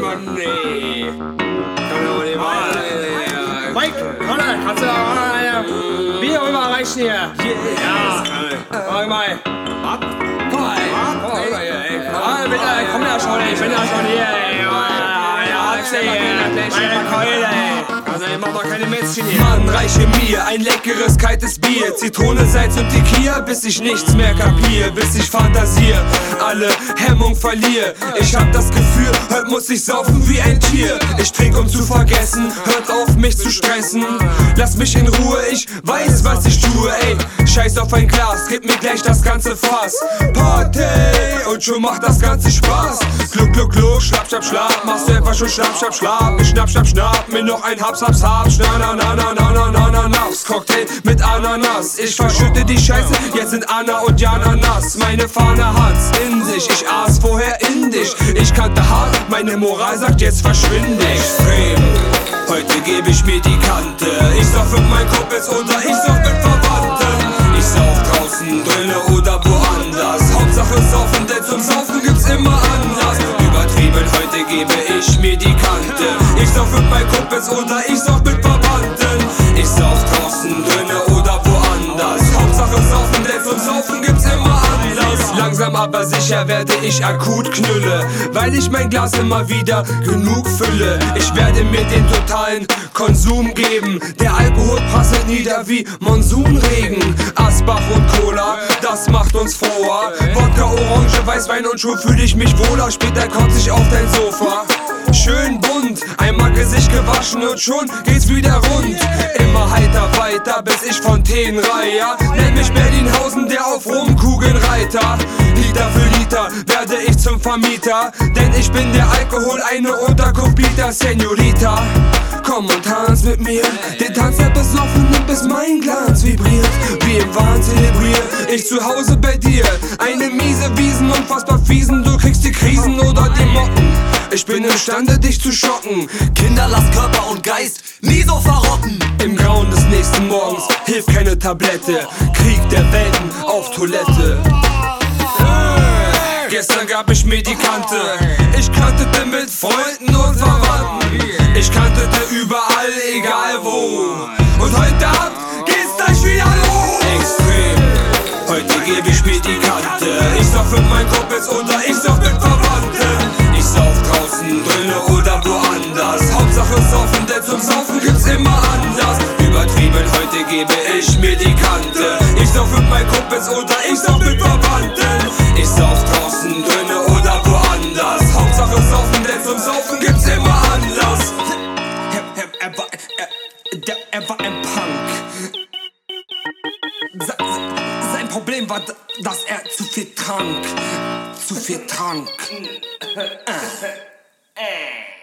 Mann, ey. Kann doch nicht wahr sein, Mike, Conor, kannst du da Bier rüberreichen hier? Ja. Mach mal. Komm mal hier, ey. Komm ja schon, ey. Ich bin ja schon hier, ey. Ja, meine Keule, ey. Also, ich mach mal keine Mätzchen hier. Mann, reiche mir ein leckeres, kaltes Bier. Zitrone, Salz und Tequila, bis ich nichts mehr kapier. Bis ich fantasier, alle Hemmung verliere. Ich hab das Gefühl, heute muss ich saufen wie ein Tier. Ich trink, um zu vergessen, hört auf mich zu stressen. Lass mich in Ruhe, ich weiß, was ich tue, ey. Scheiß auf ein Glas, gib mir gleich das ganze Fass. Party, und schon macht das Ganze Spaß. Gluck, gluck, gluck, schlapp, schlapp, schlapp. Machst du etwa schon schlapp, schlapp, schlapp. Ich schnapp, schnapp, schnapp, mir noch ein Haps, Haps, Haps. Na, na, na, na, na, na, na, na, nass. Cocktail mit Ananas. Ich verschütte die Scheiße, jetzt sind Anna und Jana nass. Meine Fahne hat's in sich, ich aß vorher in dich. Ich kannte hart, meine Moral sagt, jetzt verschwinde. Extrem, heute gebe ich mir die Kante. Ich sauf mit meinen Kumpels oder ich sauf mit Verwandten. Ich sauf draußen, drinnen oder woanders. Hauptsache saufen, denn zum Saufen gibt's immer Anlass. Übertrieben, heute gebe ich mir die Kante. Ich sauf mit meinen Kumpels oder ich sauf mit Verwandten. Ich sauf draußen, drinnen oder woanders. Hauptsache saufen, denn zum Saufen gibt's immer Anlass. Langsam aber sicher werde ich akut knülle, weil ich mein Glas immer wieder genug fülle. Ich werde mir den totalen Konsum geben. Der Alkohol prasselt nieder wie Monsunregen. Asbach und Cola, das macht uns froher. Wodka, Orange, Weißwein und schon fühle ich mich wohler. Später kotze ich auf dein Sofa. Schön bunt, einmal Gesicht gewaschen und schon geht's wieder rund. Immer heiter weiter, bis ich Fontänenreiher. Nenn mich Berlinhausen, der auf Rumkugeln Reiter. Liter für Liter werde ich zum Vermieter, denn ich bin der Alkohol, eine Unterkunft bieter, Senorita. Komm und tanz mit mir, den Tanz der Besoffenen, bis mein Glanz vibriert. Wie im Wahn zelebrier ich zu Hause bei dir. Eine miese Wiesen, unfassbar fiesen, du kriegst die Krisen oder die Mocken. Ich bin imstande, dich zu schocken. Kinder, lass Körper und Geist nie so verrotten. Im Grauen des nächsten Morgens hilft keine Tablette. Krieg der Welten auf Toilette. Gestern gab ich mir die Kante. Ich kantete mit Freunden und Verwandten. Ich kantete überall, egal wo. Und heute Abend geht's gleich wieder los. Extrem, heute gebe ich mir die Kante. Ich sauf mit meinen Kumpels oder ich sauf mit Verwandten. Ich sauf draußen, drinnen oder woanders. Hauptsache saufen, denn zum Saufen gibt's immer Anlass. Übertrieben, heute gebe ich mir die Kante. Ich sauf mit meinen Kumpels oder ich sauf mit Verwandten. Ich sauf draußen, drinnen oder woanders. Hauptsache saufen, denn zum Saufen gibt's immer Anlass. Er war ein Punk. Sein Problem war, dass er zu viel trank. Zu viel trank.